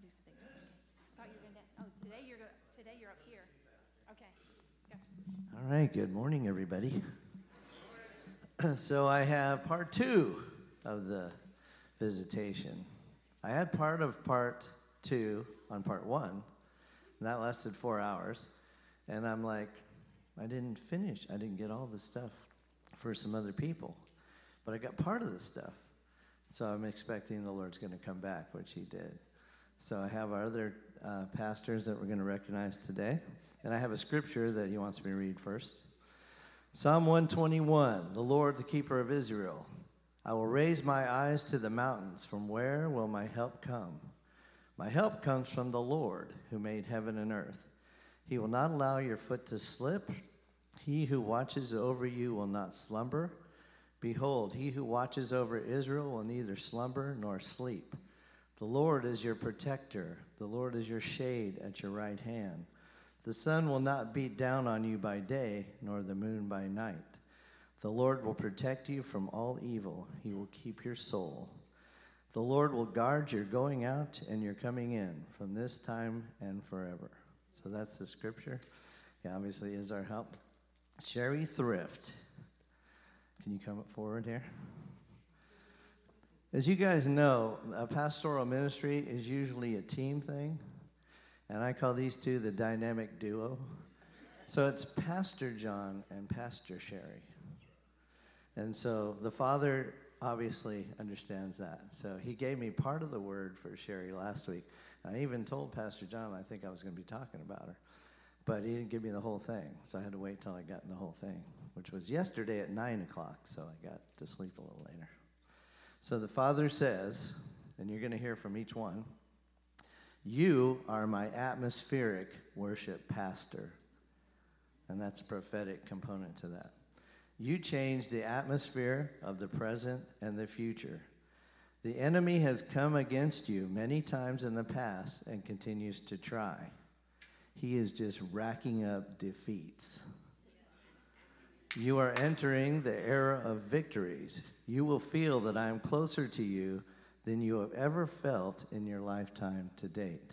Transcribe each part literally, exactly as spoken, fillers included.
just gonna take. Okay. I thought you were going down. Oh, today you're go- today you're up here. Okay. Gotcha. All right. Good morning, everybody. So I have part two of the visitation. I had part of part two on part one, and that lasted four hours. And I'm like, I didn't finish. I didn't get all the stuff for some other people, but I got part of the stuff. So I'm expecting the Lord's going to come back, which he did. So I have our other uh, pastors that we're going to recognize today, and I have a scripture that he wants me to read first. Psalm one twenty-one, the Lord, the keeper of Israel. I will raise my eyes to the mountains. From where will my help come? My help comes from the Lord, who made heaven and earth. He will not allow your foot to slip. He who watches over you will not slumber. Behold, he who watches over Israel will neither slumber nor sleep. The Lord is your protector. The Lord is your shade at your right hand. The sun will not beat down on you by day, nor the moon by night. The Lord will protect you from all evil. He will keep your soul. The Lord will guard your going out and your coming in from this time and forever. So that's the scripture. He obviously is our help. Sherry Thrift. Can you come up forward here? As you guys know, a pastoral ministry is usually a team thing. And I call these two the dynamic duo. So it's Pastor John and Pastor Sherry. And so the Father obviously understands that. So he gave me part of the word for Sherry last week. I even told Pastor John I think I was going to be talking about her. But he didn't give me the whole thing. So I had to wait till I got the whole thing, which was yesterday at nine o'clock. So I got to sleep a little later. So the Father says, and you're going to hear from each one, you are my atmospheric worship pastor. And that's a prophetic component to that. You change the atmosphere of the present and the future. The enemy has come against you many times in the past and continues to try. He is just racking up defeats. You are entering the era of victories. You will feel that I am closer to you than you have ever felt in your lifetime to date.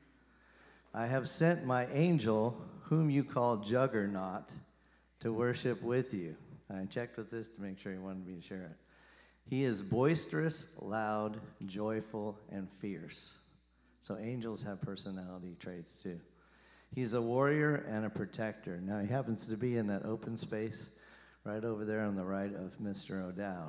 I have sent my angel, whom you call Juggernaut, to worship with you. And I checked with this to make sure he wanted me to share it. He is boisterous, loud, joyful, and fierce. So angels have personality traits too. He's a warrior and a protector. Now he happens to be in that open space right over there on the right of Mister O'Dowd.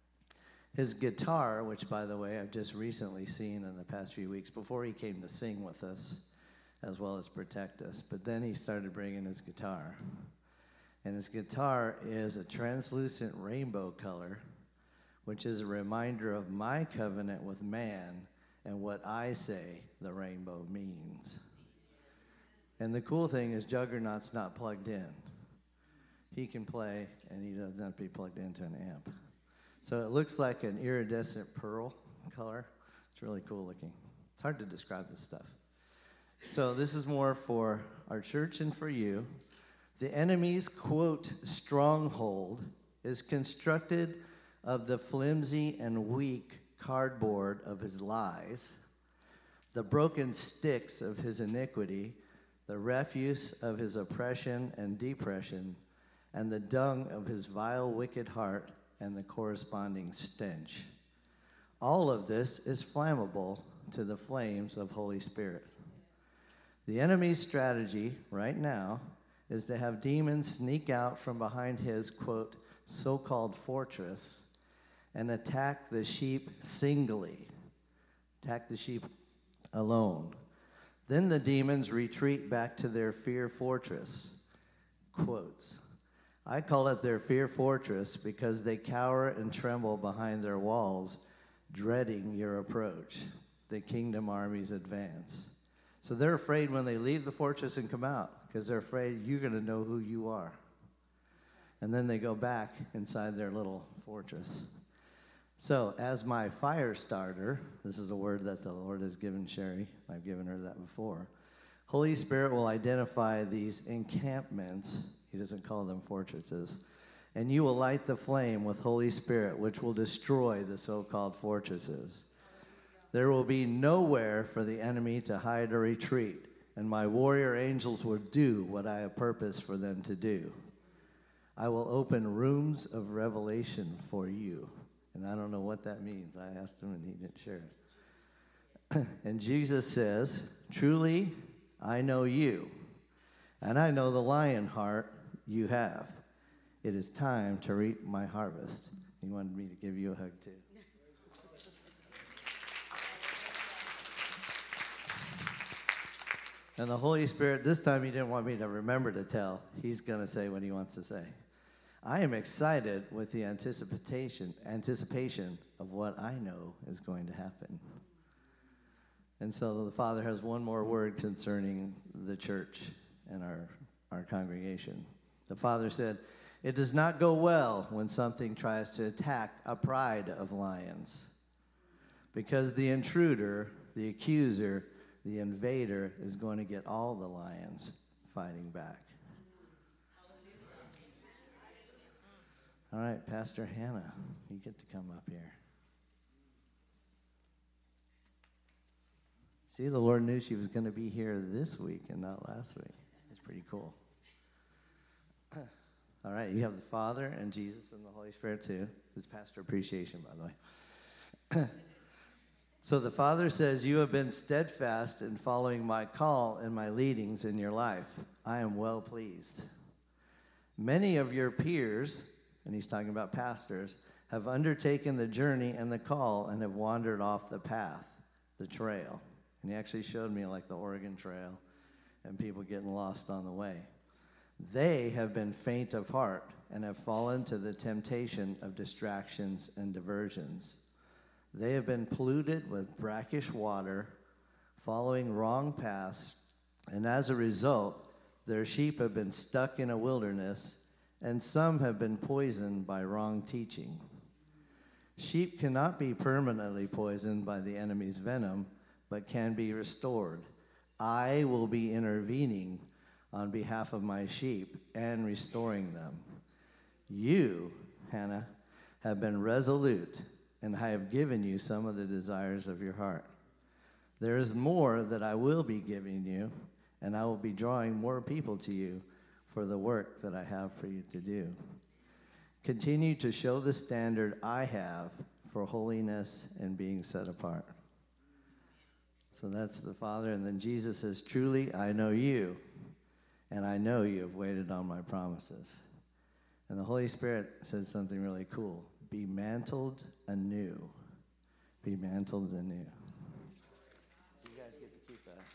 His guitar, which, by the way, I've just recently seen in the past few weeks, before he came to sing with us, as well as protect us. But then he started bringing his guitar. And his guitar is a translucent rainbow color, which is a reminder of my covenant with man and what I say the rainbow means. And the cool thing is Juggernaut's not plugged in. He can play, and he doesn't have to be plugged into an amp. So it looks like an iridescent pearl color. It's really cool looking. It's hard to describe this stuff. So this is more for our church and for you. The enemy's, quote, stronghold is constructed of the flimsy and weak cardboard of his lies, the broken sticks of his iniquity, the refuse of his oppression and depression, and the dung of his vile, wicked heart, and the corresponding stench. All of this is flammable to the flames of Holy Spirit. The enemy's strategy right now is to have demons sneak out from behind his, quote, so-called fortress and attack the sheep singly, attack the sheep alone. Then the demons retreat back to their fear fortress, quotes. I call it their fear fortress because they cower and tremble behind their walls, dreading your approach, the kingdom army's advance. So they're afraid when they leave the fortress and come out because they're afraid you're going to know who you are. And then they go back inside their little fortress. So as my fire starter, this is a word that the Lord has given Sherry. I've given her that before. Holy Spirit will identify these encampments. He doesn't call them fortresses. And you will light the flame with Holy Spirit, which will destroy the so-called fortresses. There will be nowhere for the enemy to hide or retreat, and my warrior angels will do what I have purposed for them to do. I will open rooms of revelation for you. And I don't know what that means. I asked him and he didn't share it. And Jesus says, truly, I know you, and I know the lion heart you have. It is time to reap my harvest. He wanted me to give you a hug too. And the Holy Spirit, this time he didn't want me to remember to tell. He's going to say what he wants to say. I am excited with the anticipation, anticipation of what I know is going to happen. And so the Father has one more word concerning the church and our, our congregation. The Father said, it does not go well when something tries to attack a pride of lions, because the intruder, the accuser, the invader is going to get all the lions fighting back. All right, Pastor Hannah, you get to come up here. See, the Lord knew she was going to be here this week and not last week. That's pretty cool. All right, you have the Father and Jesus and the Holy Spirit too. This is Pastor Appreciation, by the way. So the Father says, you have been steadfast in following my call and my leadings in your life. I am well pleased. Many of your peers, and he's talking about pastors, have undertaken the journey and the call and have wandered off the path, the trail. And he actually showed me like the Oregon Trail and people getting lost on the way. They have been faint of heart and have fallen to the temptation of distractions and diversions. They have been polluted with brackish water, following wrong paths, and as a result, their sheep have been stuck in a wilderness, and some have been poisoned by wrong teaching. Sheep cannot be permanently poisoned by the enemy's venom, but can be restored. I will be intervening on behalf of my sheep and restoring them. You, Hannah, have been resolute, and I have given you some of the desires of your heart. There is more that I will be giving you, and I will be drawing more people to you for the work that I have for you to do. Continue to show the standard I have for holiness and being set apart. So that's the Father, and then Jesus says, truly, I know you, and I know you have waited on my promises. And the Holy Spirit says something really cool. Be mantled anew. Be mantled anew. So you guys get to keep that.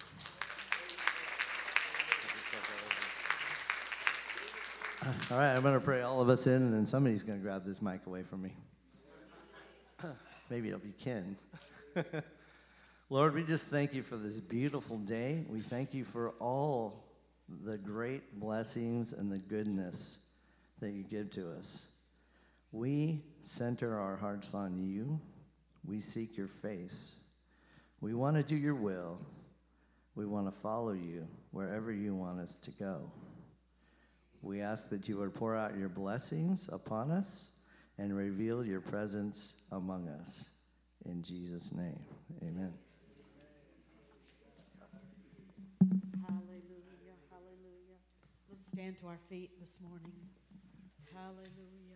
All right, I'm going to pray all of us in, and then somebody's going to grab this mic away from me. Maybe it'll be Ken. Lord, we just thank you for this beautiful day. We thank you for all the great blessings and the goodness that you give to us. We center our hearts on you. We seek your face. We want to do your will. We want to follow you wherever you want us to go. We ask that you would pour out your blessings upon us and reveal your presence among us. In Jesus' name, amen. Hallelujah, hallelujah. Let's stand to our feet this morning. Hallelujah.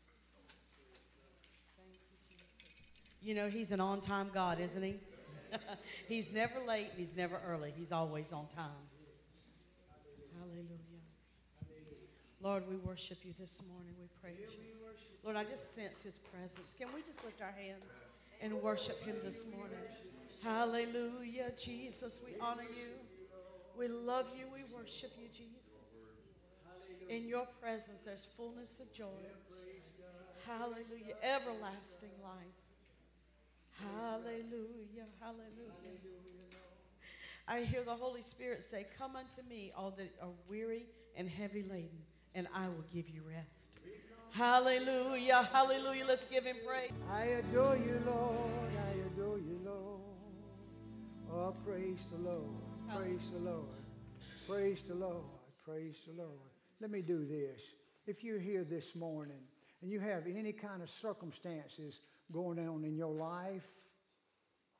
Thank you, Jesus. You know, he's an on-time God, isn't he? He's never late and he's never early. He's always on time. Hallelujah. Lord, we worship you this morning. We praise you. Lord, I just sense his presence. Can we just lift our hands and worship him this morning? Hallelujah, Jesus, we honor you. We love you. We worship you, Jesus. In your presence, there's fullness of joy. Hallelujah, everlasting life. Hallelujah, hallelujah. I hear the Holy Spirit say, come unto me, all that are weary and heavy laden, and I will give you rest. Hallelujah, hallelujah. Let's give him praise. I adore you, Lord. I adore you, Lord. Oh, praise the Lord. Praise the Lord. Praise the Lord. Praise the Lord. Let me do this. If you're here this morning and you have any kind of circumstances going on in your life,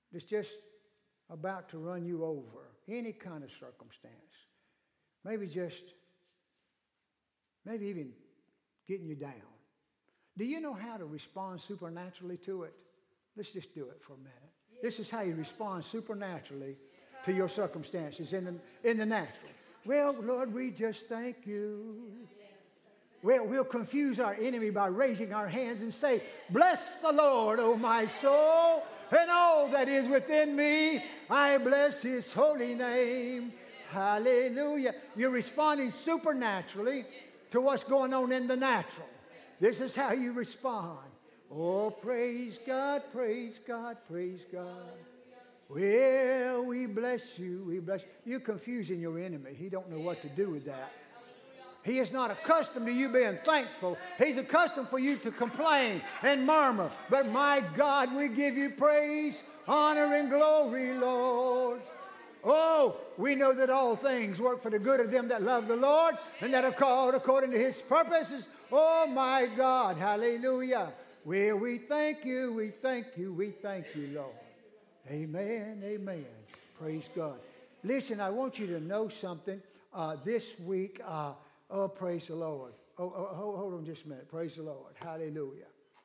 that's just about to run you over, any kind of circumstance, maybe just, maybe even getting you down. Do you know how to respond supernaturally to it? Let's just do it for a minute. This is how you respond supernaturally to your circumstances in the, in the natural. Well, Lord, we just thank you. Well, we'll confuse our enemy by raising our hands and say, bless the Lord, O my soul, and all that is within me. I bless his holy name. Hallelujah. You're responding supernaturally to what's going on in the natural. This is how you respond. Oh, praise God, praise God, praise God. Well, we bless you, we bless you. You're confusing your enemy. He don't know what to do with that. He is not accustomed to you being thankful. He's accustomed for you to complain and murmur. But my God, we give you praise, honor, and glory, Lord. Oh, we know that all things work for the good of them that love the Lord and that are called according to his purposes. Oh, my God, hallelujah. Well, we thank you, we thank you, we thank you, Lord. Amen, amen. Praise God. Listen, I want you to know something. Uh, this week, uh, oh, praise the Lord. Oh, oh, hold, hold on just a minute. Praise the Lord. Hallelujah.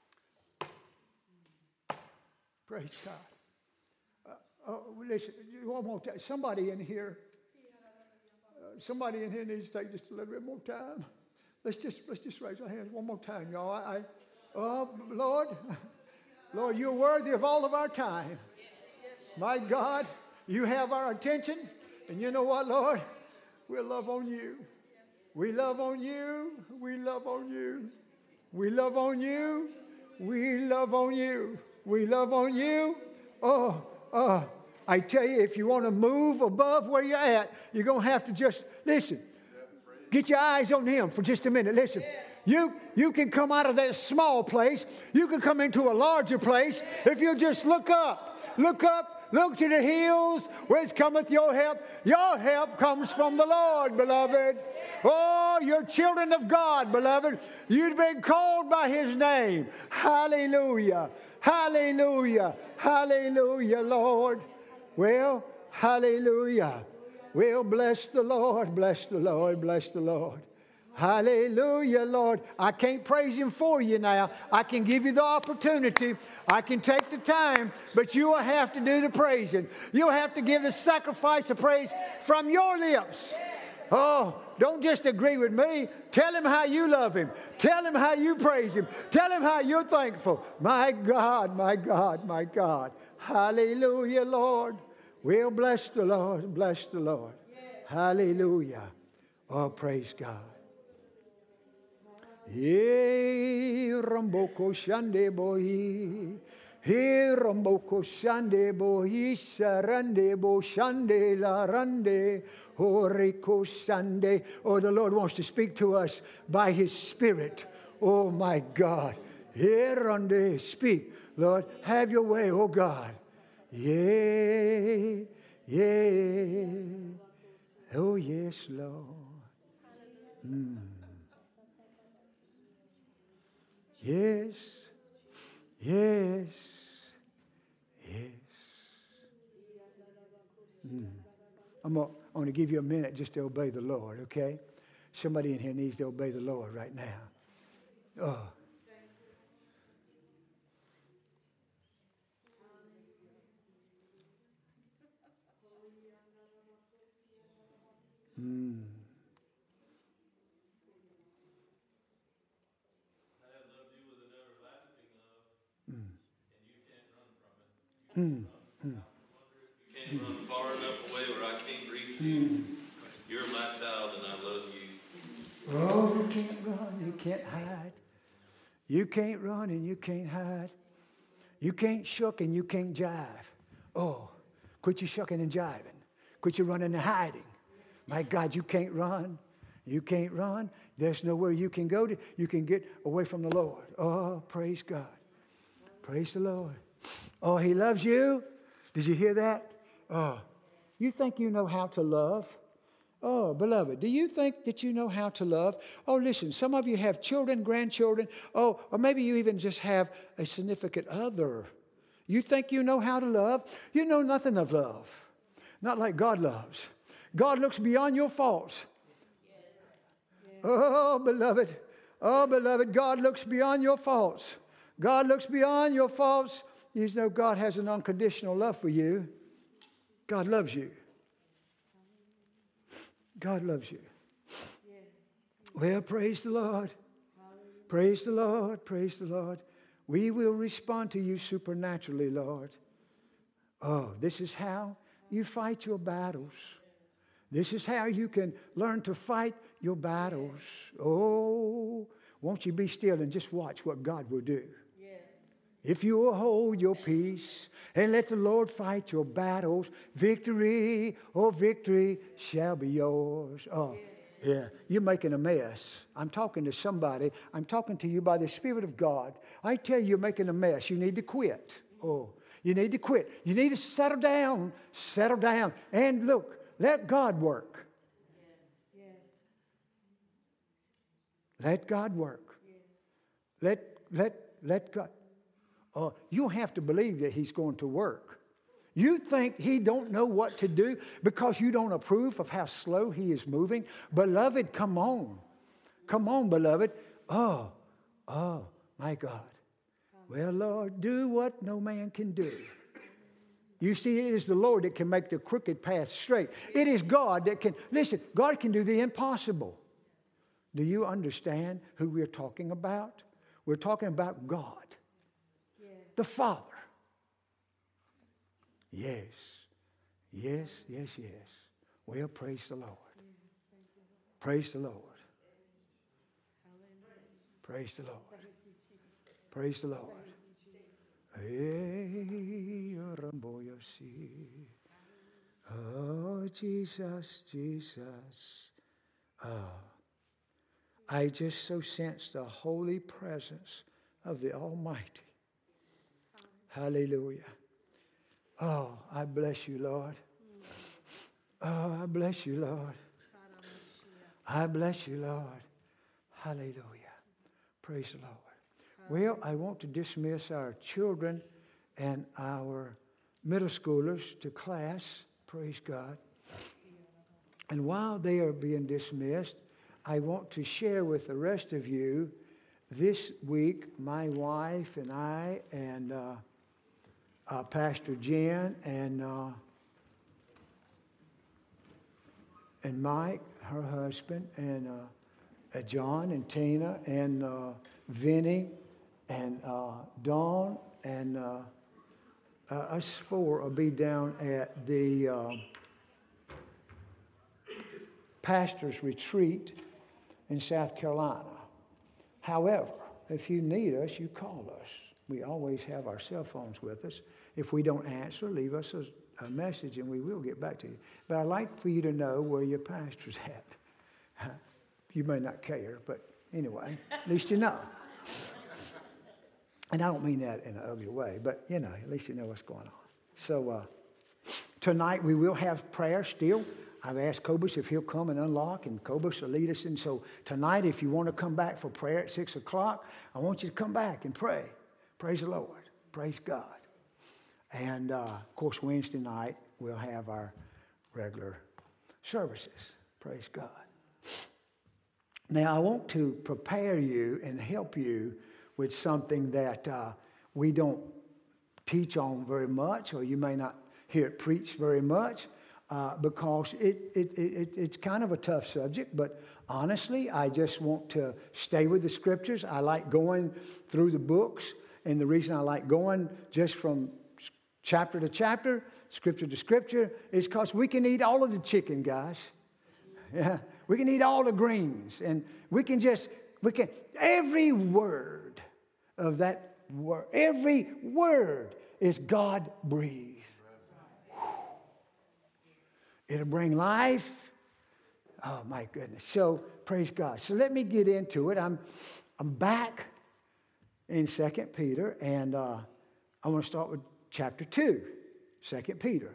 Praise God. Uh, oh, listen, one more time. Somebody in here, uh, somebody in here needs to take just a little bit more time. Let's just let's just raise our hands one more time, y'all. I, I oh, Lord, Lord, you're worthy of all of our time. My God, you have our attention. And you know what, Lord? We'll love on you. We love on you. We love on you. We love on you. We love on you. We love on you. Oh, oh, I tell you, if you want to move above where you're at, you're going to have to just, listen, get your eyes on him for just a minute. Listen, you, you can come out of that small place. You can come into a larger place if you just look up. Look up. Look to the hills, whence cometh your help. Your help comes from the Lord, beloved. Oh, you're children of God, beloved. You've been called by his name. Hallelujah. Hallelujah. Hallelujah, Lord. Well, hallelujah. Well, bless the Lord, bless the Lord, bless the Lord. Hallelujah, Lord. I can't praise him for you now. I can give you the opportunity. I can take the time, but you will have to do the praising. You'll have to give the sacrifice of praise from your lips. Oh, don't just agree with me. Tell him how you love him. Tell him how you praise him. Tell him how you're thankful. My God, my God, my God. Hallelujah, Lord. We'll bless the Lord, bless the Lord. Hallelujah. Oh, praise God. Ye ramboko shande bohi, he ramboko shande bohi, sarande bo shande la rande, horiko shande. Oh, the Lord wants to speak to us by his Spirit. Oh, my God. Here rande, speak, Lord. Have your way, oh God. Yea, yea. Oh, yes, Lord. Mm. Yes, yes, yes. Mm. I'm going to give you a minute just to obey the Lord, okay? Somebody in here needs to obey the Lord right now. Oh. Mm. Mm, mm. You can't run far enough away where I can't reach you. Mm. You're my child and I love you. Oh, you can't run, you can't hide. You can't run and you can't hide. You can't shuck and you can't jive. Oh, quit your shucking and jiving. Quit your running and hiding. My God, you can't run. You can't run. There's nowhere you can go to. You can get away from the Lord. Oh, praise God. Praise the Lord. Oh, he loves you. Did you hear that? Oh, you think you know how to love? Oh, beloved, do you think that you know how to love? Oh, listen, some of you have children, grandchildren. Oh, or maybe you even just have a significant other You think you know how to love? You know nothing of love. Not like God loves. God looks beyond your faults. Oh, beloved. Oh, beloved, God looks beyond your faults. God looks beyond your faults. You know God has an unconditional love for you. God loves you. God loves you. Well, praise the Lord. Praise the Lord. Praise the Lord. We will respond to you supernaturally, Lord. Oh, this is how you fight your battles. This is how you can learn to fight your battles. Oh, won't you be still and just watch what God will do. If you will hold your peace and let the Lord fight your battles, victory, oh, victory shall be yours. Oh, yeah, you're making a mess. I'm talking to somebody. I'm talking to you by the Spirit of God. I tell you, you're making a mess. You need to quit. Oh, you need to quit. You need to settle down, settle down. And look, let God work. Let God work. Let, let, let God. Oh, you have to believe that He's going to work. You think He don't know what to do because you don't approve of how slow He is moving? Beloved, come on. Come on, beloved. Oh, oh, my God. Well, Lord, do what no man can do. You see, it is the Lord that can make the crooked path straight. It is God that can, listen, God can do the impossible. Do you understand who we're talking about? We're talking about God. The Father. Yes. Yes, yes, yes. Well, praise the Lord. Praise the Lord. Praise the Lord. Praise the Lord. Oh, Jesus, Jesus. Oh, I just so sense the holy presence of the Almighty. Hallelujah. Oh, I bless you, Lord. Oh, I bless you, Lord. I bless you, Lord. Hallelujah. Praise the Lord. Well, I want to dismiss our children and our middle schoolers to class. Praise God. And while they are being dismissed, I want to share with the rest of you this week, my wife and I and uh, uh, Pastor Jen and uh, and Mike, her husband, and uh, uh, John and Tina and uh, Vinny and uh, Dawn and uh, uh, us four will be down at the uh, pastor's retreat in South Carolina. However, if you need us, you call us. We always have our cell phones with us. If we don't answer, leave us a, a message and we will get back to you. But I'd like for you to know where your pastor's at. You may not care, but anyway, at least you know. And I don't mean that in an ugly way, but you know, at least you know what's going on. So uh, tonight we will have prayer still. I've asked Cobus if he'll come and unlock, and Cobus will lead us in. So tonight, if you want to come back for prayer at six o'clock, I want you to come back and pray. Praise the Lord. Praise God. And, uh, of course, Wednesday night, we'll have our regular services. Praise God. Now, I want to prepare you and help you with something that uh, we don't teach on very much, or you may not hear it preached very much. Uh, because it, it, it, it's kind of a tough subject, but honestly, I just want to stay with the scriptures. I like going through the books, and the reason I like going just from chapter to chapter, scripture to scripture, is because we can eat all of the chicken, guys. Yeah, we can eat all the greens, and we can just, we can, every word of that word, every word is God-breathed. It'll bring life. Oh, my goodness. So, praise God. So, let me get into it. I'm, I'm back in Second Peter, and uh, I want to start with chapter two, Second Peter.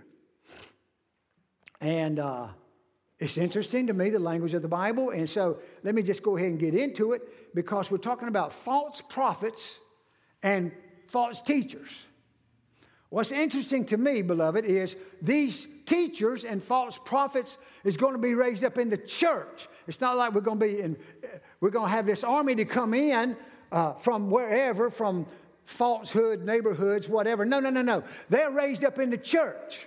And uh, it's interesting to me, the language of the Bible. And so, let me just go ahead and get into it, because we're talking about false prophets and false teachers. What's interesting to me, beloved, is these teachers and false prophets is going to be raised up in the church. It's not like we're going to be in, we're going to have this army to come in uh, from wherever, from falsehood, neighborhoods, whatever. No, no, no, no. They're raised up in the church.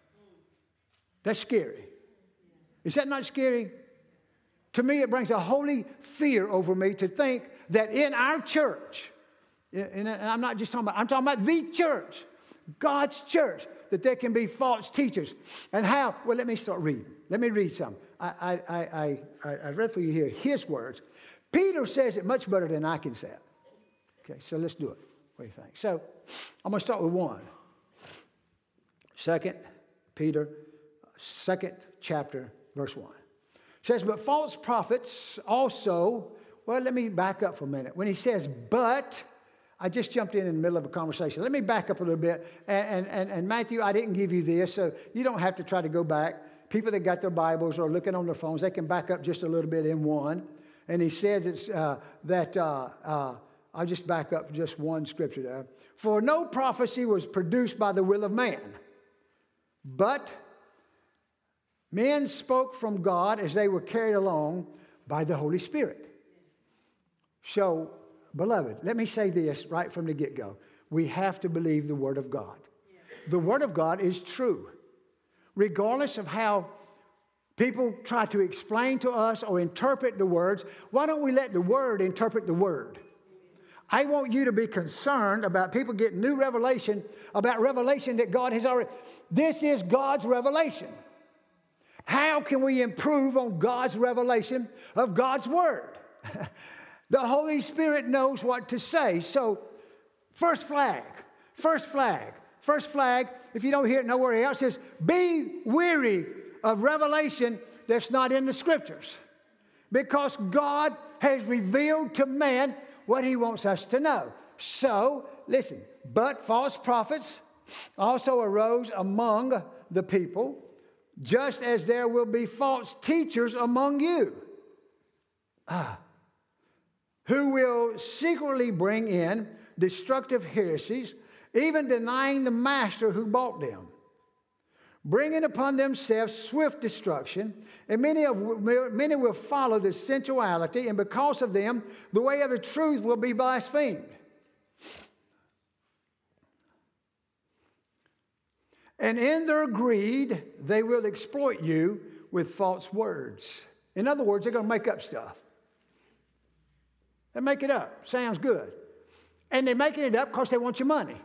That's scary. Is that not scary? To me, it brings a holy fear over me to think that in our church, and I'm not just talking about, I'm talking about the church, God's church, that there can be false teachers. And how? Well, let me start reading. Let me read some. I, I, I, I, I read for you here his words. Peter says it much better than I can say it. Okay, so let's do it. What do you think? So I'm going to start with one. Second Peter, second chapter, verse one. It says, but false prophets also, well, let me back up for a minute. When he says, but, I just jumped in in the middle of a conversation. Let me back up a little bit. And, and, and Matthew, I didn't give you this, so you don't have to try to go back. People that got their Bibles or looking on their phones, they can back up just a little bit in one. And he says it's, uh, that, uh, uh, I'll just back up just one scripture there. For no prophecy was produced by the will of man, but men spoke from God as they were carried along by the Holy Spirit. So, beloved, let me say this right from the get-go. We have to believe the Word of God. The Word of God is true. Regardless of how people try to explain to us or interpret the words, why don't we let the Word interpret the Word? I want you to be concerned about people getting new revelation, about revelation that God has already. This is God's revelation. How can we improve on God's revelation of God's Word? The Holy Spirit knows what to say. So, first flag, first flag, first flag, if you don't hear it nowhere else, says, be weary of revelation that's not in the Scriptures. Because God has revealed to man what He wants us to know. So, listen, but false prophets also arose among the people, just as there will be false teachers among you. Ah. Who will secretly bring in destructive heresies, even denying the master who bought them, bringing upon themselves swift destruction, and many, of, many will follow the sensuality, and because of them, the way of the truth will be blasphemed. And in their greed, they will exploit you with false words. In other words, they're going to make up stuff. They make it up. Sounds good. And they're making it up because they want your money.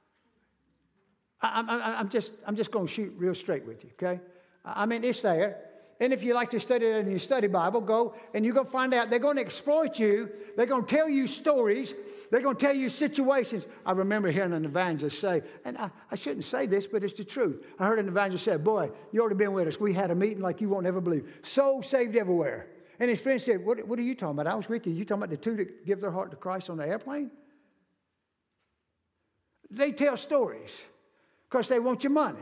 I, I, I'm just, I'm just going to shoot real straight with you, okay? I mean, it's there. And if you like to study it in your study Bible, go and you're going to find out they're going to exploit you. They're going to tell you stories. They're going to tell you situations. I remember hearing an evangelist say, and I, I shouldn't say this, but it's the truth. I heard an evangelist say, boy, you ought to been with us. We had a meeting like you won't ever believe. Souls saved everywhere. And his friend said, what, what are you talking about? I was with you. You talking about the two that give their heart to Christ on the airplane? They tell stories because they want your money.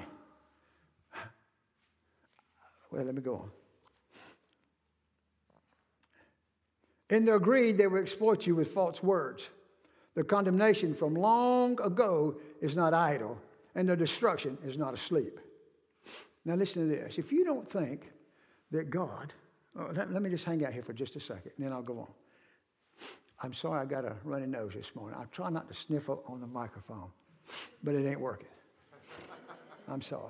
Well, let me go on. In their greed, they will exploit you with false words. Their condemnation from long ago is not idle, and their destruction is not asleep. Now listen to this. If you don't think that God... Oh, let, let me just hang out here for just a second, and then I'll go on. I'm sorry I got a runny nose this morning. I try not to sniffle on the microphone, but it ain't working. I'm sorry.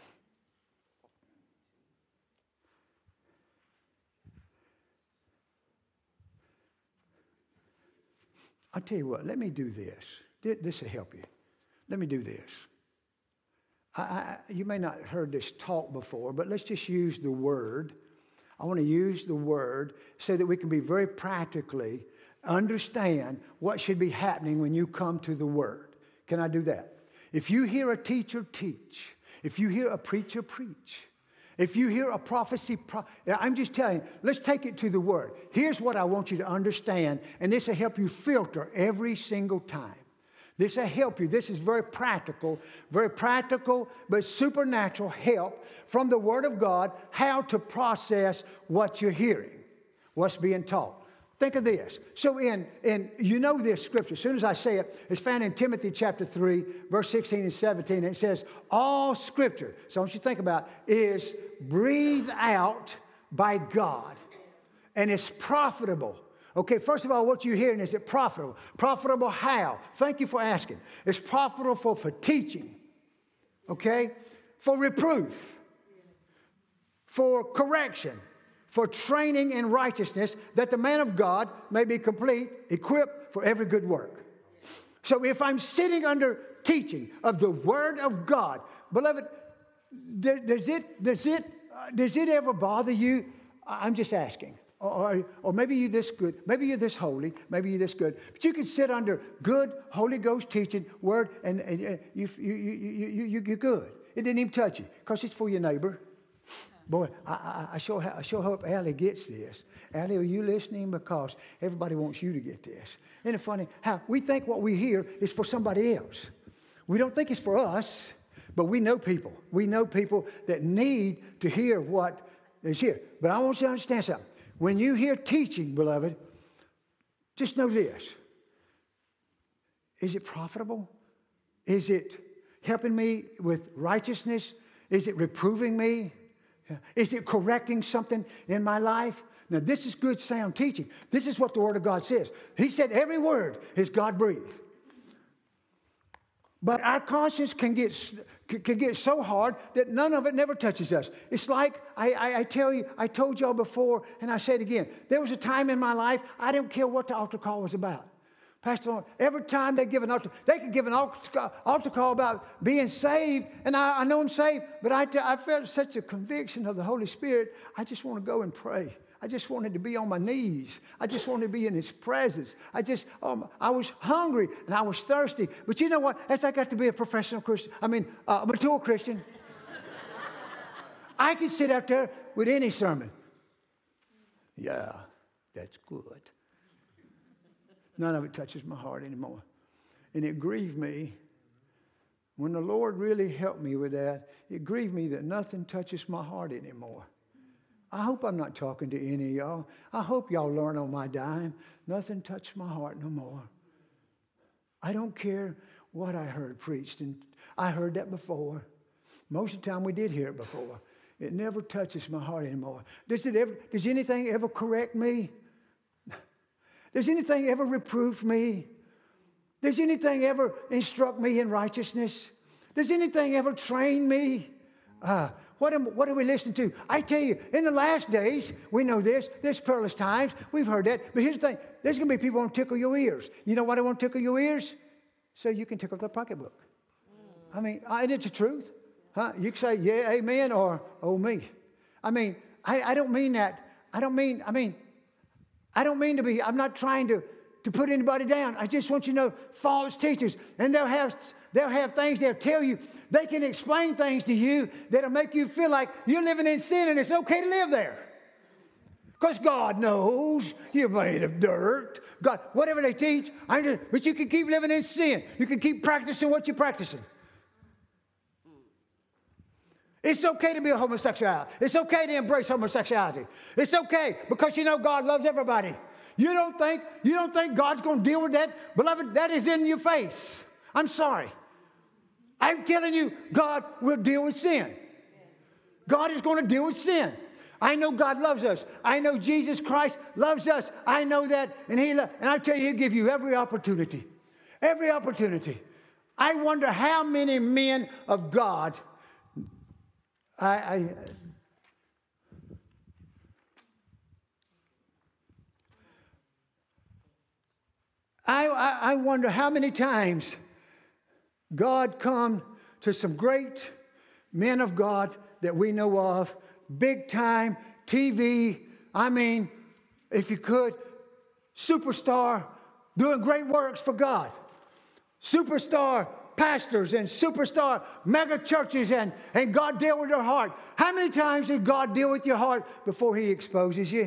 I'll tell you what, let me do this. This will help you. Let me do this. I, I, you may not have heard this talk before, but let's just use the word. I want to use the word so that we can be very practically understand what should be happening when you come to the word. Can I do that? If you hear a teacher teach, if you hear a preacher preach, if you hear a prophecy, pro- I'm just telling you, let's take it to the word. Here's what I want you to understand, and this will help you filter every single time. This will help you. This is very practical, very practical, but supernatural help from the Word of God, how to process what you're hearing, what's being taught. Think of this. So in, in you know this scripture, as soon as I say it, it's found in Timothy chapter three, verse sixteen and seventeen. And it says, all scripture, so I want you to think about, is breathed out by God. And it's profitable. Okay, first of all, what you're hearing, is it profitable? Profitable how? Thank you for asking. It's profitable for, for teaching. Okay? For reproof. For correction. For training in righteousness, that the man of God may be complete, equipped for every good work. So if I'm sitting under teaching of the Word of God, beloved, does it, does it, does it ever bother you? I'm just asking. Or, or maybe you're this good, maybe you're this holy, maybe you're this good. But you can sit under good Holy Ghost teaching, Word, and, and, and you, you, you, you, you, you're good. It didn't even touch you because it's for your neighbor. Boy, I, I, I, sure, I sure hope Allie gets this. Allie, are you listening? Because everybody wants you to get this. Isn't it funny how we think what we hear is for somebody else? We don't think it's for us, but we know people. We know people that need to hear what is here. But I want you to understand something. When you hear teaching, beloved, just know this. Is it profitable? Is it helping me with righteousness? Is it reproving me? Is it correcting something in my life? Now, this is good sound teaching. This is what the Word of God says. He said every word is God-breathed. But our conscience can get, can get so hard that none of it never touches us. It's like, I, I, I tell you, I told y'all before, and I say it again. There was a time in my life, I didn't care what the altar call was about. Pastor Lawrence, every time they give an altar, they could give an altar, altar call about being saved, and I, I know I'm saved, but I, I felt such a conviction of the Holy Spirit, I just want to go and pray. I just wanted to be on my knees. I just wanted to be in His presence. I just, um, I was hungry and I was thirsty. But you know what? As I got to be a professional Christian, I mean, uh, a mature Christian, I could sit out there with any sermon. Yeah, that's good. None of it touches my heart anymore. And it grieved me. When the Lord really helped me with that, it grieved me that nothing touches my heart anymore. I hope I'm not talking to any of y'all. I hope y'all learn on my dime. Nothing touched my heart no more. I don't care what I heard preached. And I heard that before. Most of the time we did hear it before. It never touches my heart anymore. Does it ever, does anything ever correct me? Does anything ever reprove me? Does anything ever instruct me in righteousness? Does anything ever train me? Uh, what, am, what are we listening to? I tell you, in the last days, we know this, there's perilous times. We've heard that. But here's the thing. There's going to be people who want to tickle your ears. You know why they want to tickle your ears? So you can tickle their pocketbook. I mean, isn't it the truth? Huh? You can say, yeah, amen, or oh, me. I mean, I, I don't mean that. I don't mean, I mean, I don't mean to be, I'm not trying to, to put anybody down. I just want you to know false teachers, and they'll have, they'll have things they'll tell you. They can explain things to you that'll make you feel like you're living in sin and it's okay to live there. Because God knows you're made of dirt. God, whatever they teach, I just, but you can keep living in sin. You can keep practicing what you're practicing. It's okay to be a homosexual. It's okay to embrace homosexuality. It's okay because you know God loves everybody. You don't think, you don't think God's going to deal with that? Beloved, that is in your face. I'm sorry. I'm telling you, God will deal with sin. God is going to deal with sin. I know God loves us. I know Jesus Christ loves us. I know that. And, he lo- and I tell you, He'll give you every opportunity. Every opportunity. I wonder how many men of God I, I, I, I wonder how many times God come to some great men of God that we know of, big time, T V, I mean, if you could, superstar, doing great works for God. Superstar pastors and superstar mega churches, and, and God deal with their heart. How many times did God deal with your heart before He exposes you?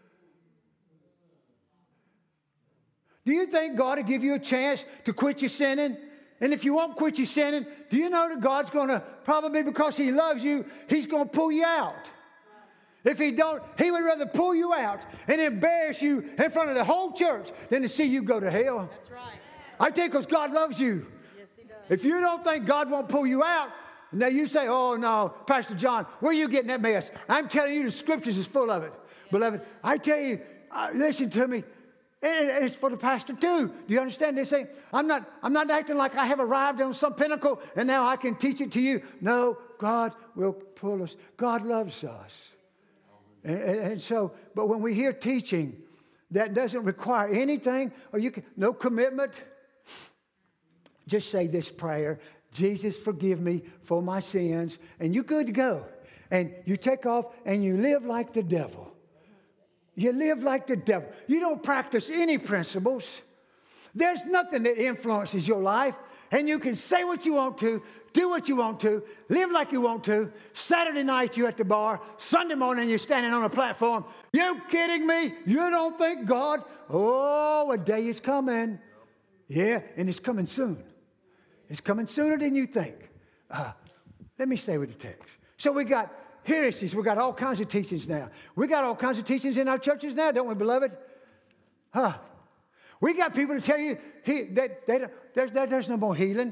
Do you think God will give you a chance to quit your sinning? And if you won't quit your sinning, do you know that God's going to, probably because He loves you, He's going to pull you out. If he don't, he would rather pull you out and embarrass you in front of the whole church than to see you go to hell. That's right. I think because God loves you. Yes, he does. If you don't think God won't pull you out, now you say, oh, no, Pastor John, where are you getting that mess? I'm telling you, the scriptures is full of it. Yeah. Beloved, I tell you, uh, listen to me. It, it's for the pastor too. Do you understand this thing? I'm not, I'm not acting like I have arrived on some pinnacle and now I can teach it to you. No, God will pull us. God loves us. And, and, and so, but when we hear teaching that doesn't require anything, or you can, no commitment, just say this prayer: Jesus, forgive me for my sins, and you're good to go. And you take off and you live like the devil. You live like the devil. You don't practice any principles. There's nothing that influences your life, and you can say what you want to, do what you want to, live like you want to. Saturday night you're at the bar. Sunday morning you're standing on a platform. You kidding me? You don't think God? Oh, a day is coming. Yeah, and it's coming soon. It's coming sooner than you think. Uh, let me stay with the text. So we got heresies. We got all kinds of teachings now. We got all kinds of teachings in our churches now, don't we, beloved? Huh? We got people to tell you he, that, that there's, that there's no more healing.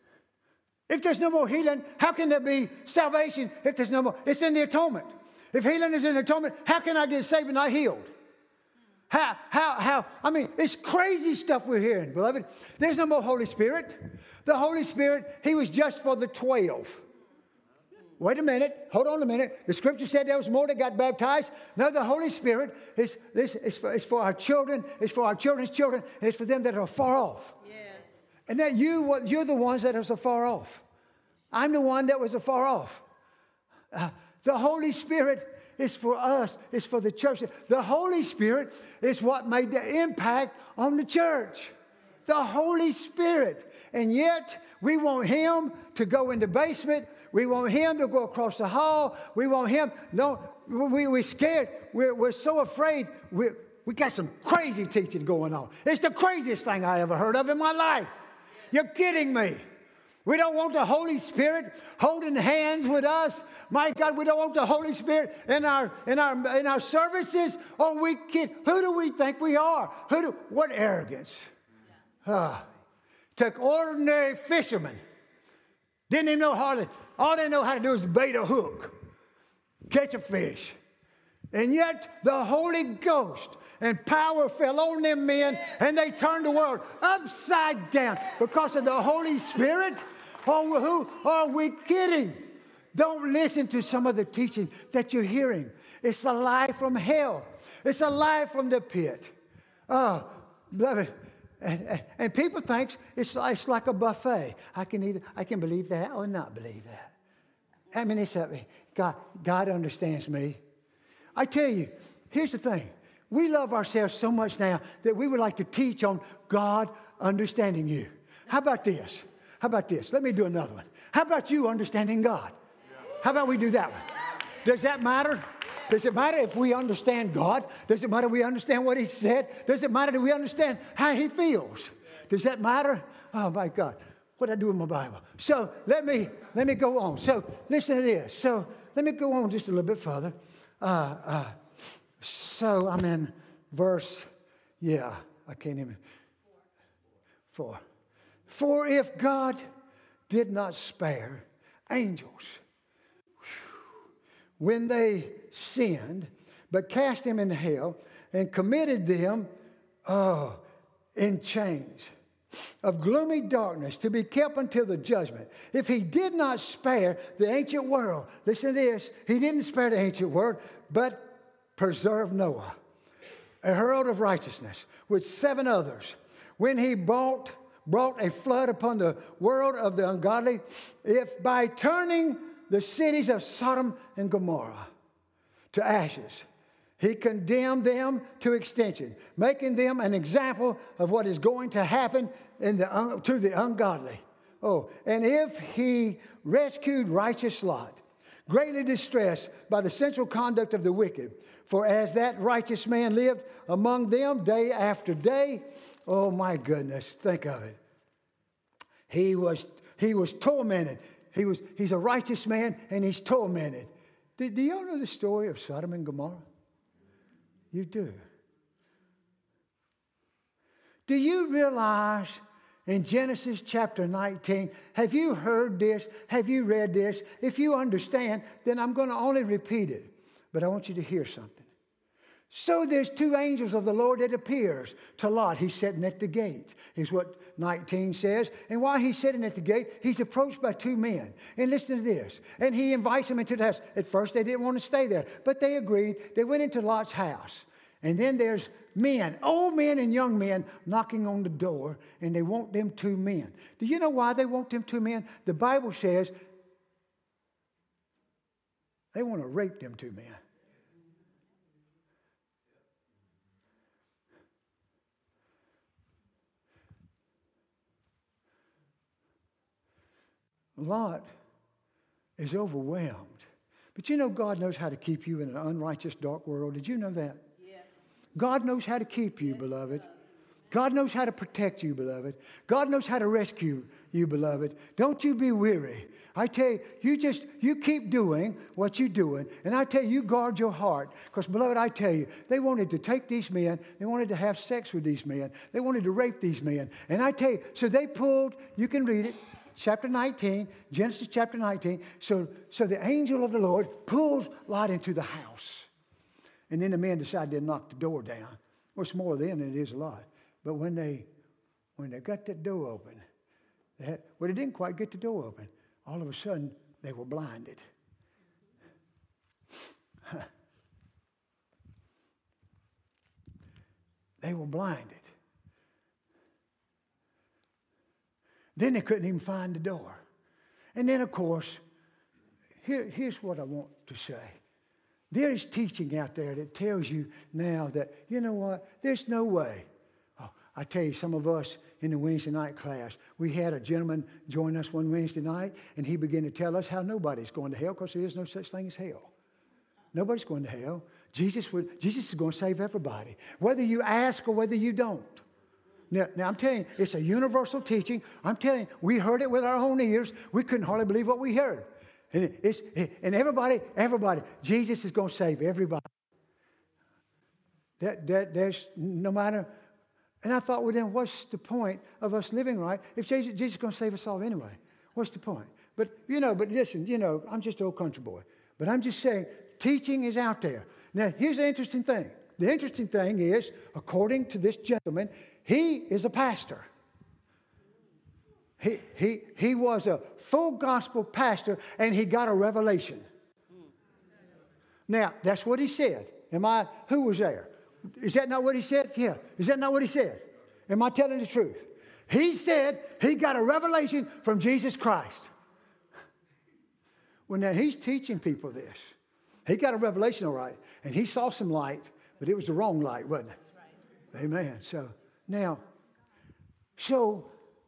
If there's no more healing, how can there be salvation if there's no more? It's in the atonement. If healing is in the atonement, how can I get saved and not healed? How, how, how? I mean, it's crazy stuff we're hearing, beloved. There's no more Holy Spirit. The Holy Spirit, he was just for the twelve. Wait a minute. Hold on a minute. The scripture said there was more that got baptized. No, the Holy Spirit is, is, is, for, is for our children. It's for our children's children. And it's for them that are far off. Yes. And that you, you're the ones that are so far off. I'm the one that was afar off. Uh, the Holy Spirit is for us. It's for the church. The Holy Spirit is what made the impact on the church. The Holy Spirit. And yet, we want him to go in the basement. We want him to go across the hall. We want him. No, we, we're scared. We're, we're so afraid. We're, we got some crazy teaching going on. It's the craziest thing I ever heard of in my life. You're kidding me. We don't want the Holy Spirit holding hands with us. My God, we don't want the Holy Spirit in our in our in our services. Or we kid. Who do we think we are? Who do? What arrogance? Uh, took ordinary fishermen. Didn't even know how to. All they know how to do is bait a hook, catch a fish, and yet the Holy Ghost and power fell on them men, and they turned the world upside down because of the Holy Spirit. Oh, who are we kidding? Don't listen to some of the teaching that you're hearing. It's a lie from hell. It's a lie from the pit. Oh, beloved, and, and, and people think it's, it's like a buffet. I can either I can believe that or not believe that. I mean, it's a, God, God understands me. I tell you, here's the thing. We love ourselves so much now that we would like to teach on God understanding you. How about this? How about this? Let me do another one. How about you understanding God? How about we do that one? Does that matter? Does it matter if we understand God? Does it matter if we understand what he said? Does it matter that we understand how he feels? Does that matter? Oh, my God. What did I do with my Bible? So let me, let me go on. So listen to this. So let me go on just a little bit further. Uh, uh, so I'm in verse, yeah, I can't even. Four. For if God did not spare angels when they sinned, but cast them into hell and committed them oh, in chains of gloomy darkness to be kept until the judgment. If he did not spare the ancient world, listen to this, he didn't spare the ancient world, but preserved Noah, a herald of righteousness, with seven others, when he brought, brought a flood upon the world of the ungodly, if by turning the cities of Sodom and Gomorrah to ashes, he condemned them to extinction, making them an example of what is going to happen in the, to the ungodly. Oh, and if he rescued righteous Lot, greatly distressed by the sensual conduct of the wicked, for as that righteous man lived among them day after day, oh my goodness, think of it. He was, he was tormented. He was, he's a righteous man and he's tormented. Do, do y'all know the story of Sodom and Gomorrah? You do. Do you realize in Genesis chapter nineteen, have you heard this? Have you read this? If you understand, then I'm going to only repeat it. But I want you to hear something. So there's two angels of the Lord that appears to Lot. He's sitting at the gate, is what nineteen says. And while he's sitting at the gate, he's approached by two men. And listen to this. And he invites them into the house. At first, they didn't want to stay there, but they agreed. They went into Lot's house. And then there's men, old men and young men, knocking on the door, and they want them two men. Do you know why they want them two men? The Bible says they want to rape them two men. Lot is overwhelmed. But you know God knows how to keep you in an unrighteous, dark world. Did you know that? Yes. God knows how to keep you, yes, beloved. God knows how to protect you, beloved. God knows how to rescue you, beloved. Don't you be weary. I tell you, you just, you keep doing what you're doing. And I tell you, you guard your heart. Because, beloved, I tell you, they wanted to take these men. They wanted to have sex with these men. They wanted to rape these men. And I tell you, so they pulled, you can read it, chapter nineteen, Genesis chapter nineteen. So, so the angel of the Lord pulls Lot into the house. And then the men decided to knock the door down. Well, it's more them than it is a lot. But when they when they got that door open, they had, well, they didn't quite get the door open. All of a sudden, they were blinded. They were blinded. Then they couldn't even find the door. And then, of course, here, here's what I want to say. There is teaching out there that tells you now that, you know what, there's no way. Oh, I tell you, some of us in the Wednesday night class, we had a gentleman join us one Wednesday night, and he began to tell us how nobody's going to hell because there is no such thing as hell. Nobody's going to hell. Jesus would, Jesus is going to save everybody, whether you ask or whether you don't. Now, now, I'm telling you, it's a universal teaching. I'm telling you, we heard it with our own ears. We couldn't hardly believe what we heard. And, it's, and everybody, everybody, Jesus is going to save everybody. That, that, there's no matter. And I thought, well, then what's the point of us living right if Jesus, Jesus is going to save us all anyway? What's the point? But, you know, but listen, you know, I'm just an old country boy. But I'm just saying, teaching is out there. Now, here's the interesting thing. The interesting thing is, according to this gentleman, he is a pastor. He, he, he was a full gospel pastor, and he got a revelation. Now, that's what he said. Am I, who was there? Is that not what he said? Yeah. Is that not what he said? Am I telling the truth? He said he got a revelation from Jesus Christ. Well, now he's teaching people this. He got a revelation, all right, and he saw some light, but it was the wrong light, wasn't it? Right. Amen. So, now, so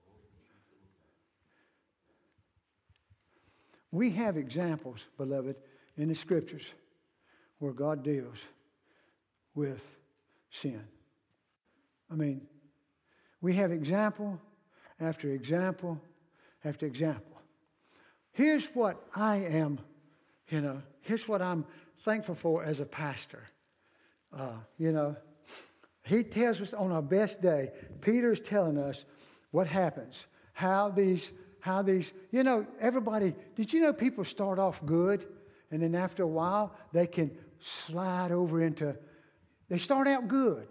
we have examples, beloved, in the Scriptures where God deals with sin. I mean, we have example after example after example. Here's what I am, you know, here's what I'm thankful for as a pastor. Uh, you know, he tells us on our best day, Peter's telling us what happens, how these, how these, you know, everybody, did you know people start off good and then after a while they can slide over into, they start out good.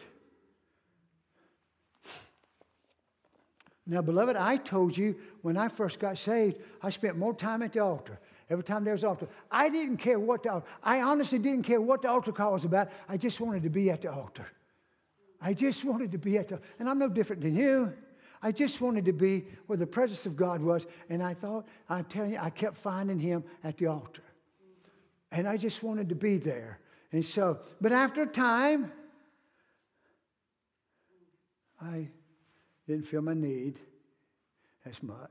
Now, beloved, I told you when I first got saved, I spent more time at the altar. Every time there was an altar. I didn't care what the altar, I honestly didn't care what the altar call was about. I just wanted to be at the altar. I just wanted to be at the, and I'm no different than you. I just wanted to be where the presence of God was. And I thought, I'm telling you, I kept finding him at the altar. And I just wanted to be there. And so, but after a time, I didn't feel my need as much.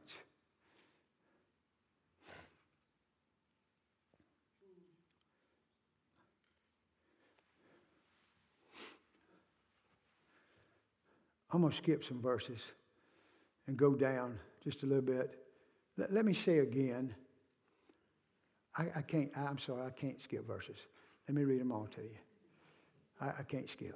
I'm going to skip some verses and go down just a little bit. Let, let me say again, I, I can't, I'm sorry, I can't skip verses. Let me read them all to you. I, I can't skip.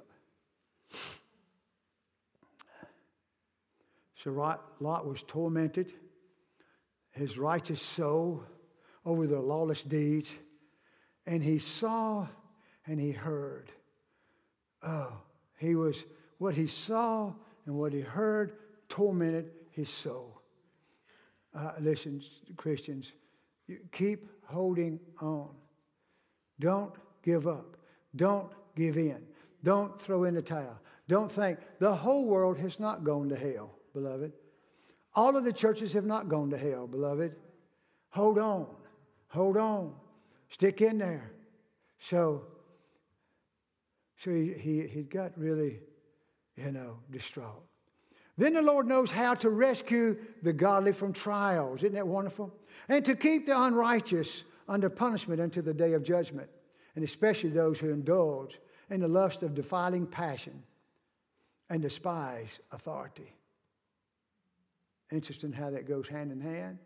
So Lot was tormented, his righteous soul, over their lawless deeds. And he saw and he heard. Oh, he was, what he saw and what he heard tormented his soul. Uh, listen, Christians, you keep holding on. Don't give up. Don't give in. Don't throw in the towel. Don't think the whole world has not gone to hell, beloved. All of the churches have not gone to hell, beloved. Hold on. Hold on. Stick in there. So, so he, he, he got really, you know, distraught. Then the Lord knows how to rescue the godly from trials. Isn't that wonderful? And to keep the unrighteous under punishment until the day of judgment, and especially those who indulge in the lust of defiling passion and despise authority. Interesting how that goes hand in hand.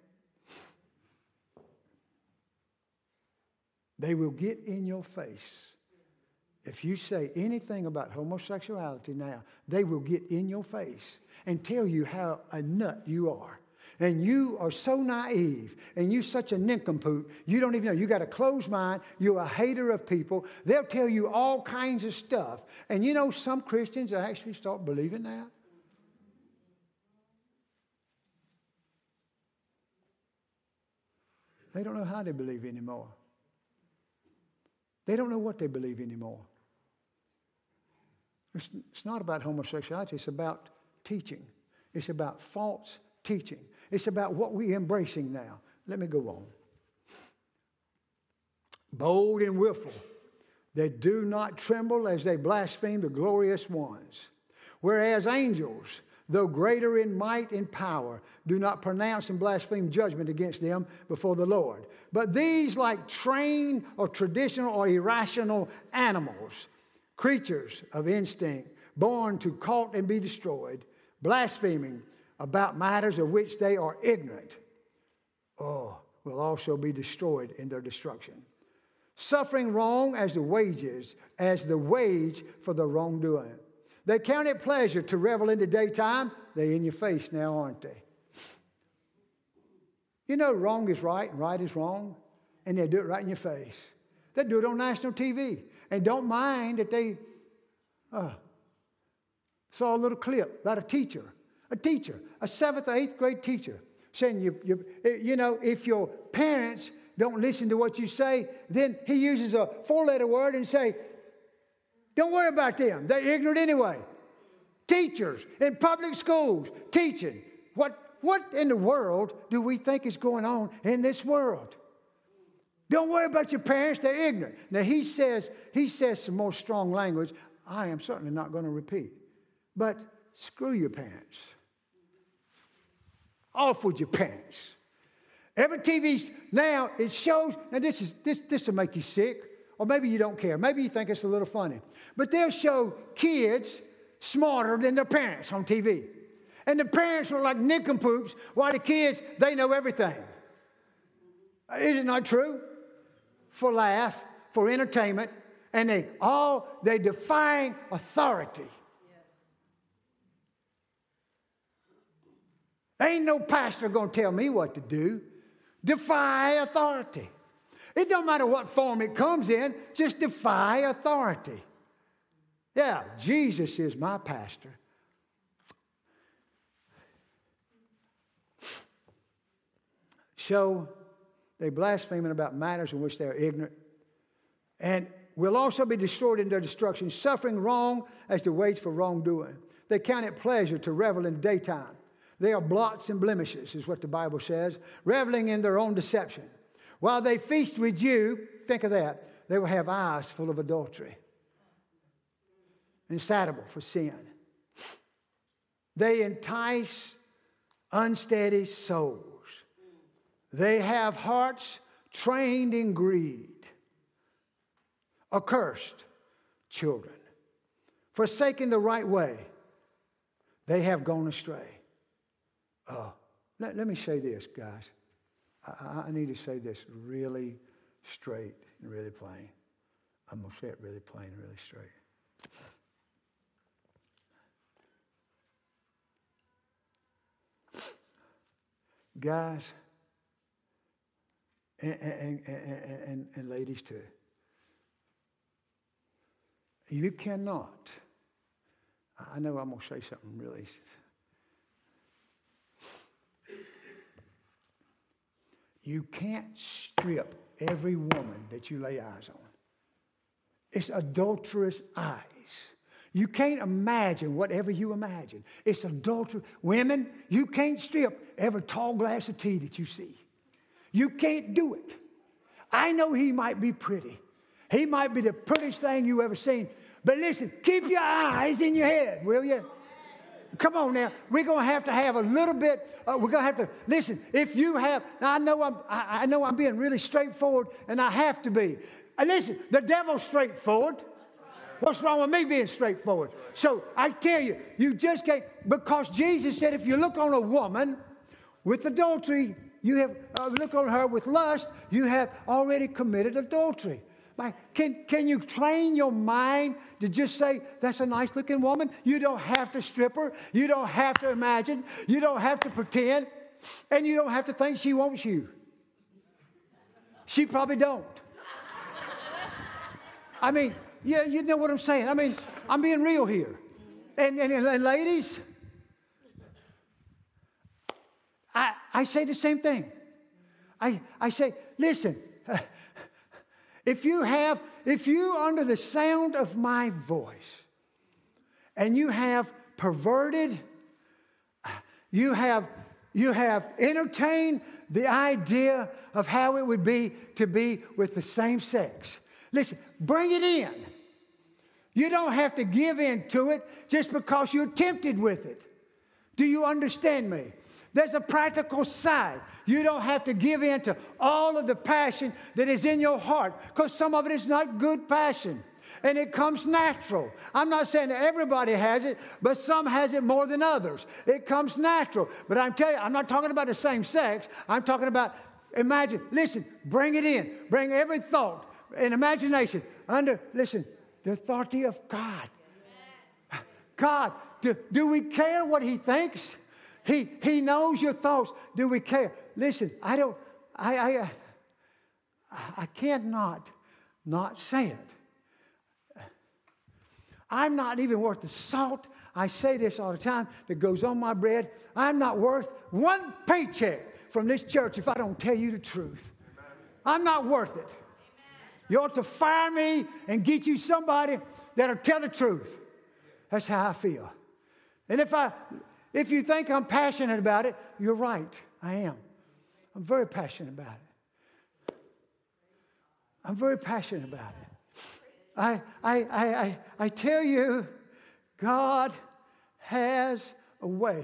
They will get in your face. If you say anything about homosexuality now, they will get in your face and tell you how a nut you are. And you are so naive, and you're such a nincompoop, you don't even know. You got a closed mind, you're a hater of people. They'll tell you all kinds of stuff. And you know, some Christians actually start believing that. They don't know how they believe anymore. They don't know what they believe anymore. It's, it's not about homosexuality. It's about teaching. It's about false teaching. It's about what we're embracing now. Let me go on. Bold and willful, they do not tremble as they blaspheme the glorious ones. Whereas angels, though greater in might and power, do not pronounce and blaspheme judgment against them before the Lord. But these, like trained or traditional or irrational animals, creatures of instinct, born to caught and be destroyed, blaspheming about matters of which they are ignorant, oh, will also be destroyed in their destruction. Suffering wrong as the wages, as the wage for the wrongdoing. They count it pleasure to revel in the daytime. They're in your face now, aren't they? You know, wrong is right and right is wrong, and they do it right in your face. They do it on national T V, and don't mind that they uh, saw a little clip about a teacher, a teacher, a seventh or eighth grade teacher, saying, you, you, you know, if your parents don't listen to what you say, then he uses a four-letter word and say, don't worry about them. They're ignorant anyway. Teachers in public schools teaching. What, what in the world do we think is going on in this world? Don't worry about your parents. They're ignorant. Now, he says, he says some more strong language I am certainly not going to repeat. But screw your parents. Off with your parents. Every T V now, it shows, now this is this this will make you sick. Or maybe you don't care. Maybe you think it's a little funny. But they'll show kids smarter than their parents on T V. And the parents are like nincompoops, while the kids, they know everything. Is it not true? For laugh, for entertainment, and they all, they defying authority. Ain't no pastor going to tell me what to do. Defy authority. It don't matter what form it comes in, just defy authority. Yeah, Jesus is my pastor. So they blaspheming about matters in which they are ignorant, and will also be destroyed in their destruction, suffering wrong as the wage for wrongdoing. They count it pleasure to revel in the daytime. They are blots and blemishes, is what the Bible says, reveling in their own deception. While they feast with you, think of that, they will have eyes full of adultery, insatiable for sin. They entice unsteady souls. They have hearts trained in greed. Accursed children, forsaking the right way, they have gone astray. Oh, let, let me say this, guys. I, I need to say this really, straight and really plain. I'm going to say it really plain and really straight. Guys, and, and, and, and, and ladies too, you cannot, I know I'm going to say something really, you can't strip every woman that you lay eyes on. It's adulterous eyes. You can't imagine whatever you imagine. It's adultery. Women, you can't strip every tall glass of tea that you see. You can't do it. I know he might be pretty. He might be the prettiest thing you ever seen. But listen, keep your eyes in your head, will you? Come on now. We're going to have to have a little bit, uh, we're going to have to, listen, if you have, now I know I'm, I, I know I'm being really straightforward, and I have to be. Uh, listen, the devil's straightforward. What's wrong with me being straightforward? So I tell you, you just can't, because Jesus said if you look on a woman with adultery, you have, uh, look on her with lust, you have already committed adultery. Like, can, can you train your mind to just say, that's a nice looking woman? You don't have to strip her. You don't have to imagine. You don't have to pretend. And you don't have to think she wants you. She probably don't. I mean, yeah, you know what I'm saying. I mean, I'm being real here. And, and, and ladies, I, I say the same thing. I, I say, listen, if you have, if you under the sound of my voice and you have perverted, you have, you have entertained the idea of how it would be to be with the same sex, listen, bring it in. You don't have to give in to it just because you're tempted with it. Do you understand me? There's a practical side. You don't have to give in to all of the passion that is in your heart, because some of it is not good passion. And it comes natural. I'm not saying that everybody has it, but some has it more than others. It comes natural. But I'm telling you, I'm not talking about the same sex. I'm talking about, imagine, listen, bring it in. Bring every thought and imagination under, listen, the authority of God. God, do, do we care what he thinks? He, he knows your thoughts. Do we care? Listen, I don't, I, I, uh, I can't not, not say it. I'm not even worth the salt. I say this all the time that goes on my bread. I'm not worth one paycheck from this church if I don't tell you the truth. I'm not worth it. You ought to fire me and get you somebody that'll tell the truth. That's how I feel. And if I, if you think I'm passionate about it, you're right. I am. I'm very passionate about it. I'm very passionate about it. I, I, I, I, I tell you, God has a way.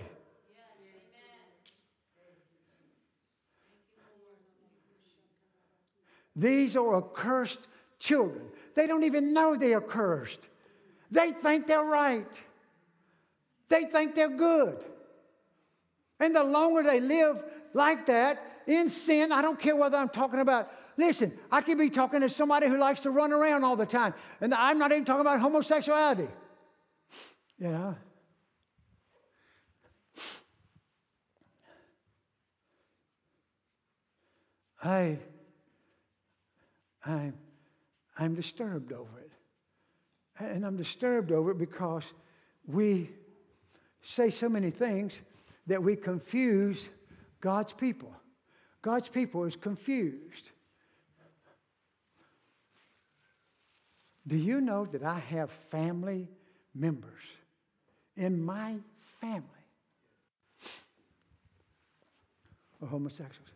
These are accursed children. They don't even know they are cursed. They think they're right. They think they're good. And the longer they live like that, in sin, I don't care whether I'm talking about, listen, I could be talking to somebody who likes to run around all the time. And I'm not even talking about homosexuality. You know? I, I, I'm disturbed over it. And I'm disturbed over it because we say so many things that we confuse God's people. God's people is confused. Do you know that I have family members in my family who are homosexuals?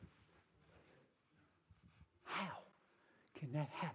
How can that happen?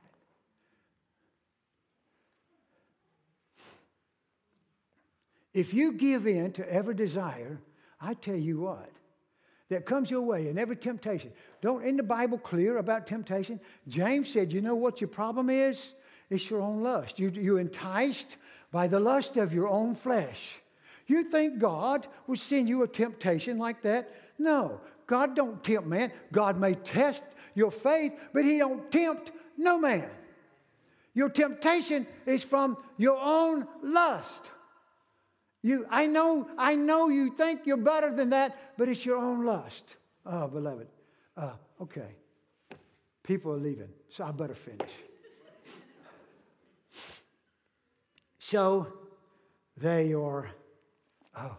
If you give in to every desire, I tell you what, that comes your way in every temptation. Don't, isn't the Bible clear about temptation? James said, you know what your problem is? It's your own lust. You, you're enticed by the lust of your own flesh. You think God would send you a temptation like that? No. God don't tempt man. God may test your faith, but he don't tempt no man. Your temptation is from your own lust. You, I know, I know you think you're better than that, but it's your own lust. Oh, beloved. Uh, okay. People are leaving, so I better finish. So they are, oh,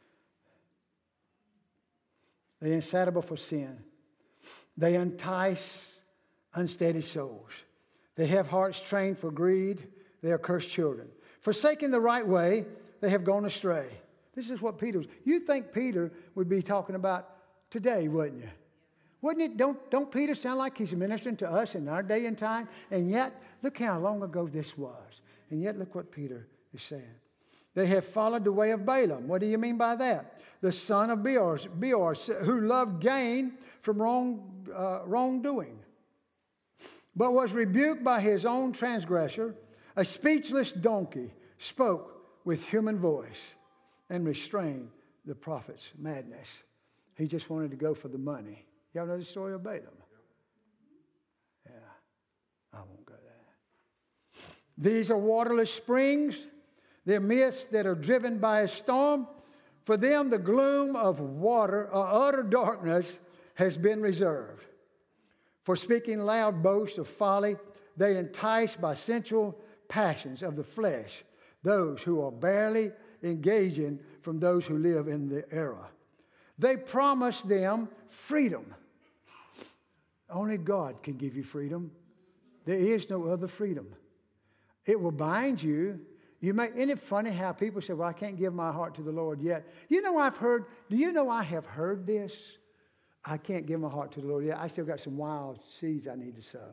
they're insatiable for sin. They entice unsteady souls. They have hearts trained for greed. They are cursed children. Forsaking the right way, they have gone astray. This is what Peter was. You'd think Peter would be talking about today, wouldn't you? Wouldn't it? Don't, don't Peter sound like he's ministering to us in our day and time? And yet, look how long ago this was. And yet, look what Peter is saying. They have followed the way of Balaam. What do you mean by that? The son of Beor, Beor who loved gain from wrong, uh, wrongdoing, but was rebuked by his own transgressor. A speechless donkey spoke with human voice and restrained the prophet's madness. He just wanted to go for the money. Y'all know the story of Balaam? Yeah, I won't go there. These are waterless springs. They're mists that are driven by a storm. For them, the gloom of water, or utter darkness, has been reserved. For speaking loud boasts of folly, they entice by sensual passions of the flesh those who are barely engaging from those who live in the era. They promise them freedom. Only God can give you freedom. There is no other freedom. It will bind you. You may, isn't it funny how people say, well, I can't give my heart to the Lord yet. You know, I've heard, do you know I have heard this? I can't give my heart to the Lord yet. I still got some wild seeds I need to sow.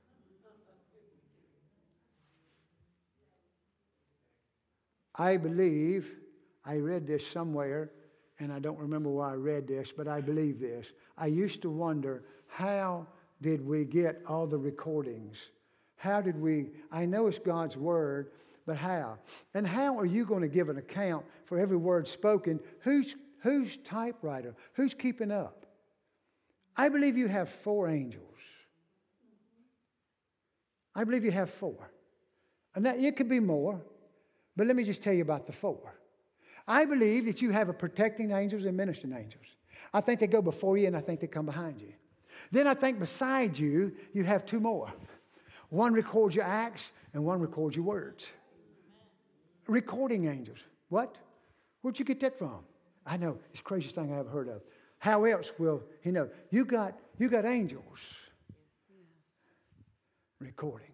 I believe, I read this somewhere, and I don't remember where I read this, but I believe this. I used to wonder, how did we get all the recordings? How did we, I know it's God's word, but how? And how are you going to give an account for every word spoken? Who's, who's typewriter? Who's keeping up? I believe you have four angels. I believe you have four. And that it could be more, but let me just tell you about the four. I believe that you have a protecting angels and ministering angels. I think they go before you and I think they come behind you. Then I think beside you, you have two more. One records your acts and one records your words. Recording angels. What? Where'd you get that from? I know. It's the craziest thing I ever heard of. How else will he know? You got, you got angels recording.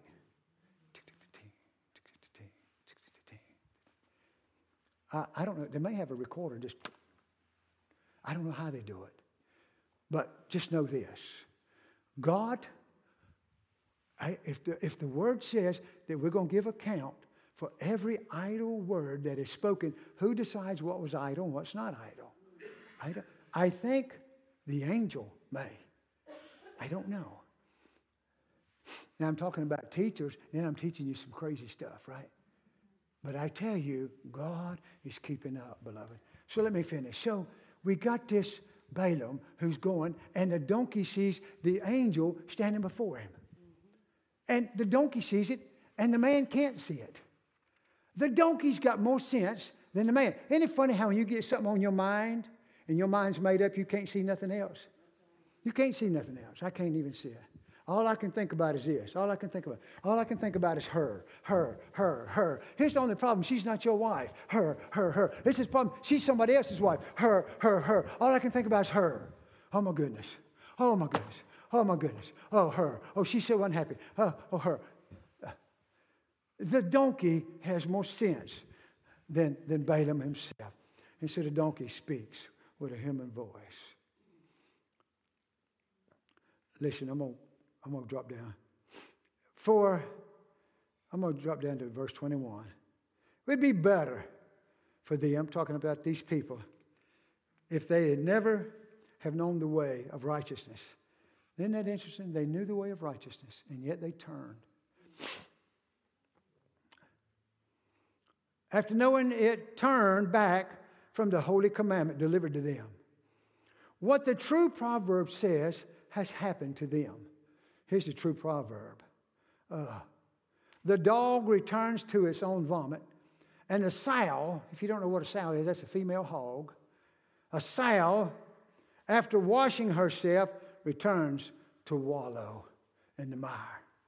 I, I don't know. They may have a recorder. Just, I don't know how they do it. But just know this. God, I, if, the, if the word says that we're going to give account for every idle word that is spoken, who decides what was idle and what's not idle? I, don't, I think the angel may. I don't know. Now I'm talking about teachers, then I'm teaching you some crazy stuff, right? But I tell you, God is keeping up, beloved. So let me finish. So we got this Balaam who's going, and the donkey sees the angel standing before him. And the donkey sees it, and the man can't see it. The donkey's got more sense than the man. Isn't it funny how when you get something on your mind, and your mind's made up, you can't see nothing else? You can't see nothing else. I can't even see it. All I can think about is this. All I can think about. All I can think about is her, her, her, her. Here's the only problem. She's not your wife. Her, her, her. This is the problem. She's somebody else's wife. Her, her, her. All I can think about is her. Oh, my goodness. Oh, my goodness. Oh, my goodness. Oh, her. Oh, she's so unhappy. Oh, oh her. The donkey has more sense than, than Balaam himself. And so the donkey speaks with a human voice. Listen, I'm going to I'm going to drop down. For, I'm going to drop down to verse twenty-one. It would be better for them, I'm talking about these people, if they had never have known the way of righteousness. Isn't that interesting? They knew the way of righteousness, and yet they turned. After knowing it, turned back from the holy commandment delivered to them. What the true proverb says has happened to them. Here's the true proverb. Uh, the dog returns to its own vomit, and the sow, if you don't know what a sow is, that's a female hog. A sow, after washing herself, returns to wallow in the mire.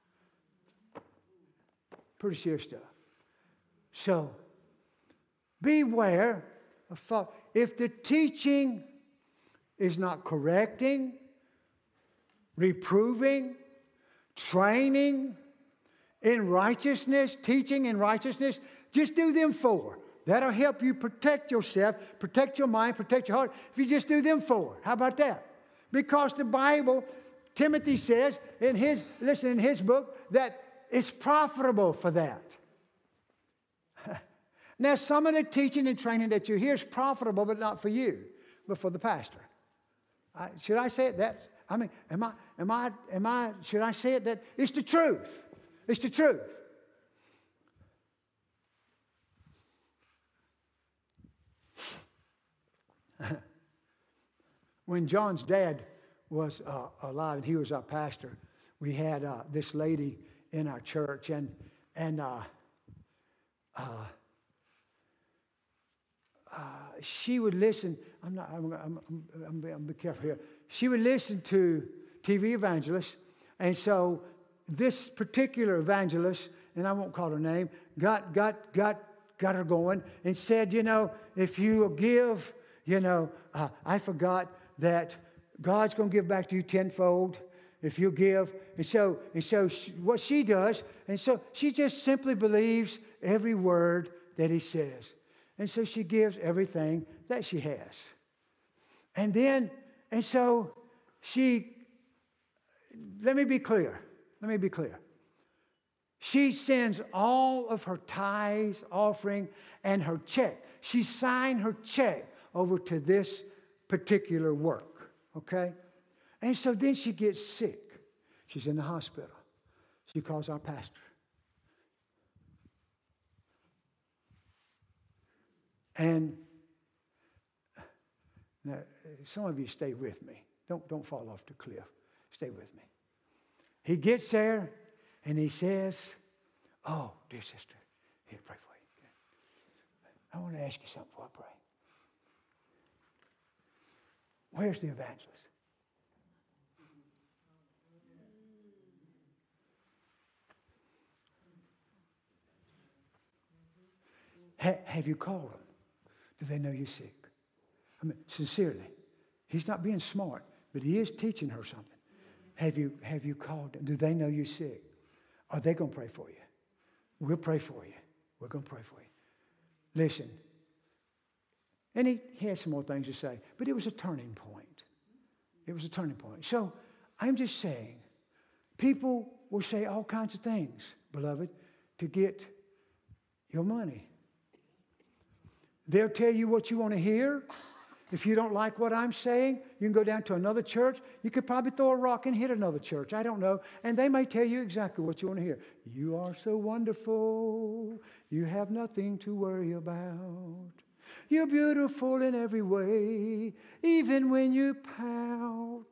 Pretty serious stuff. So, beware of fa- if the teaching is not correcting, reproving, training in righteousness, teaching in righteousness, just do them four. That'll help you protect yourself, protect your mind, protect your heart. If you just do them four, how about that? Because the Bible, Timothy says in his, listen, in his book, that it's profitable for that. Now, some of the teaching and training that you hear is profitable, but not for you, but for the pastor. I, should I say it that? I mean, am I, am I, am I, should I say it that? It's the truth. It's the truth. When John's dad was uh, alive and he was our pastor, we had uh, this lady in our church, and and uh, uh, uh, she would listen. I'm not. I'm. I'm. I'm. I'm, I'm be careful here. She would listen to T V evangelists, and so this particular evangelist, and I won't call her name, got got got got her going and said, you know, if you give, you know, uh, I forgot that God's going to give back to you tenfold if you give. And so, and so she, what she does, and so she just simply believes every word that he says. And so she gives everything that she has. And then, and so she, let me be clear. Let me be clear. She sends all of her tithes, offering, and her check. She signed her check over to this particular work, okay? And so then she gets sick. She's in the hospital. She calls our pastor. And now, some of you stay with me. Don't, don't fall off the cliff. Stay with me. He gets there, and he says, oh, dear sister, here, pray for you. I want to ask you something before I pray. Where's the evangelist? Ha- have you called them? Do they know you're sick? I mean, sincerely. He's not being smart, but he is teaching her something. Have you, have you called them? Do they know you're sick? Are they going to pray for you? We'll pray for you. We're going to pray for you. Listen. And he, he had some more things to say, but it was a turning point. It was a turning point. So I'm just saying, people will say all kinds of things, beloved, to get your money. They'll tell you what you want to hear. If you don't like what I'm saying, you can go down to another church. You could probably throw a rock and hit another church. I don't know. And they may tell you exactly what you want to hear. You are so wonderful. You have nothing to worry about. You're beautiful in every way, even when you pout.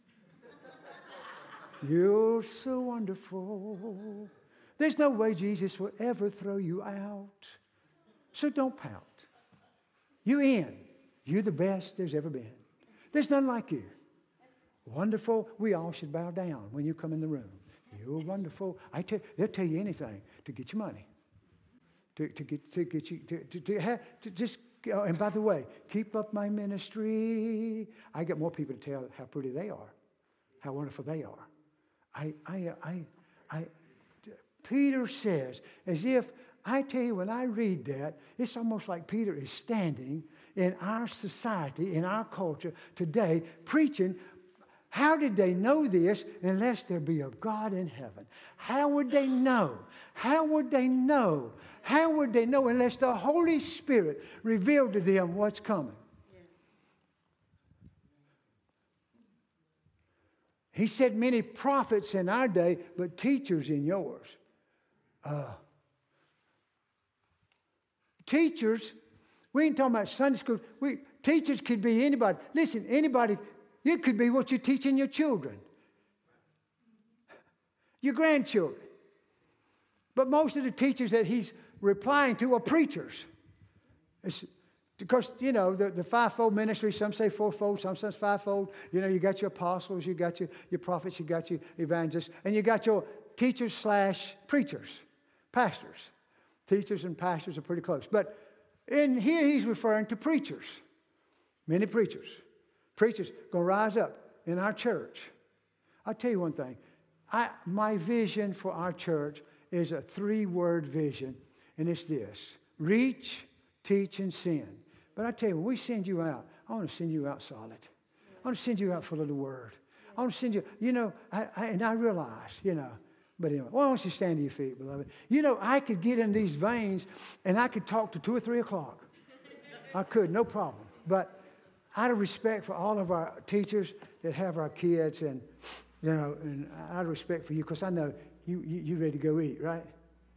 You're so wonderful. There's no way Jesus will ever throw you out. So don't pout. You in. You're the best there's ever been. There's none like you. Wonderful. We all should bow down when you come in the room. You're wonderful. I tell, they'll tell you anything to get your money. To, to get to get you to, to, to, have, to just oh, and by the way, keep up my ministry. I get more people to tell how pretty they are, how wonderful they are. I I I I Peter says, as if I tell you, when I read that, it's almost like Peter is standing in our society, in our culture today, preaching. How did they know this unless there be a God in heaven? How would they know? How would they know? How would they know unless the Holy Spirit revealed to them what's coming? Yes. He said many prophets in our day, but teachers in yours. Uh, teachers, we ain't talking about Sunday school. We, teachers could be anybody. Listen, anybody. It could be what you're teaching your children. your grandchildren. But most of the teachers that he's replying to are preachers. It's because, you know, the, the fivefold ministry, some say fourfold, some say fivefold. You know, you got your apostles, you got your, your prophets, you got your evangelists, and you got your teachers slash preachers, pastors. Teachers and pastors are pretty close. But in here he's referring to preachers. Many preachers. Preachers going to rise up in our church. I'll tell you one thing. I, my vision for our church is a three-word vision, and it's this: reach, teach, and send. But I tell you, when we send you out, I want to send you out solid. I want to send you out full of the Word. I want to send you, you know, I, I, and I realize, you know, but anyway, why don't you stand to your feet, beloved? You know, I could get in these veins, and I could talk to two or three o'clock. I could, no problem. But out of respect for all of our teachers that have our kids, and, you know, and out of respect for you, because I know you, you, you ready to go eat, right?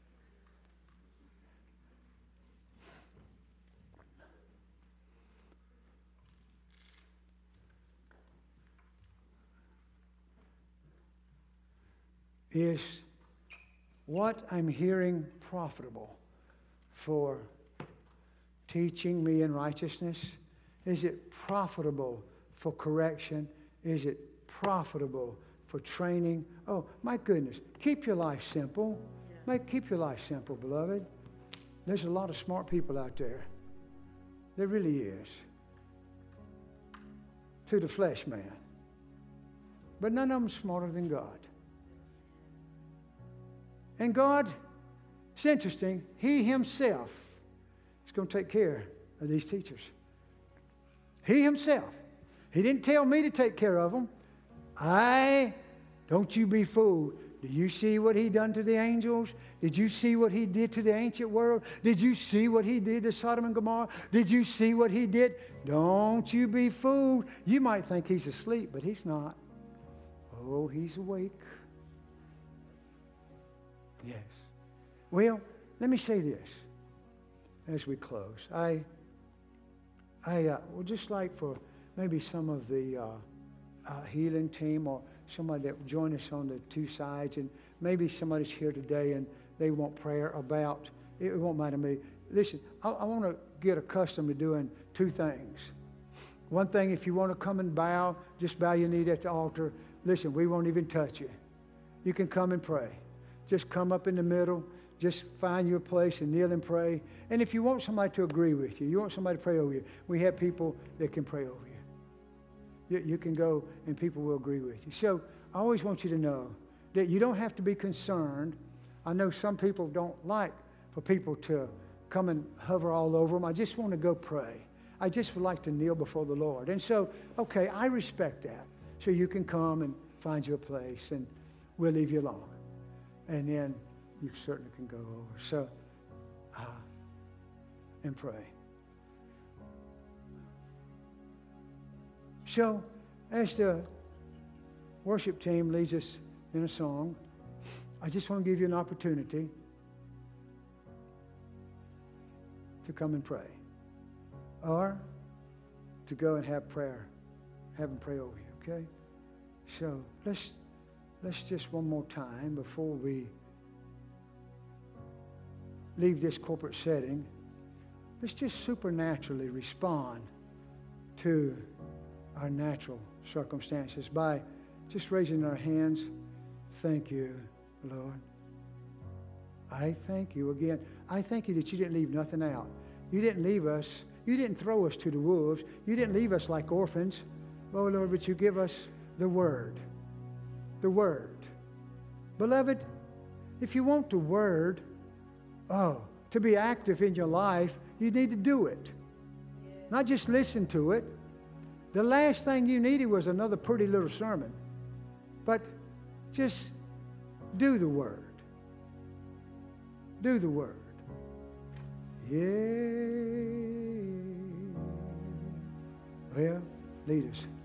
Is what I'm hearing profitable for teaching me in righteousness? Is it profitable for correction? Is it profitable for training? Oh, my goodness. Keep your life simple. Make, keep your life simple, beloved. There's a lot of smart people out there. There really is. To the flesh man. But none of them smarter than God. And God, it's interesting, He Himself is going to take care of these teachers. He Himself. He didn't tell me to take care of them. I, don't you be fooled. Do you see what He done to the angels? Did you see what He did to the ancient world? Did you see what He did to Sodom and Gomorrah? Did you see what He did? Don't you be fooled. You might think He's asleep, but He's not. Oh, He's awake. Yes. Well, let me say this as we close. I, I uh, would just like for maybe some of the uh, uh, healing team or somebody that will join us on the two sides, and maybe somebody's here today and they want prayer about, it won't matter to me. Listen, I, I want to get accustomed to doing two things. One thing, if you want to come and bow, just bow your knee at the altar. Listen, we won't even touch you. You can come and pray. Just come up in the middle. Just find your place and kneel and pray. And if you want somebody to agree with you, you want somebody to pray over you, we have people that can pray over you. You, you can go and people will agree with you. So I always want you to know that you don't have to be concerned. I know some people don't like for people to come and hover all over them. I just want to go pray. I just would like to kneel before the Lord. And so, okay, I respect that. So you can come and find your place, and we'll leave you alone. And then you certainly can go over. So, uh, and pray. So, as the worship team leads us in a song, I just want to give you an opportunity to come and pray. Or to go and have prayer, have them pray over you, okay? So, let's Let's just one more time before we leave this corporate setting, let's just supernaturally respond to our natural circumstances by just raising our hands. Thank you, Lord. I thank you again. I thank you that you didn't leave nothing out. You didn't leave us. You didn't throw us to the wolves. You didn't leave us like orphans. Oh, Lord, but you give us the Word. The Word. Beloved, if you want the Word, oh, to be active in your life, you need to do it. Yeah. Not just listen to it. The last thing you needed was another pretty little sermon. But just do the Word. Do the Word. Yeah. Well, lead us.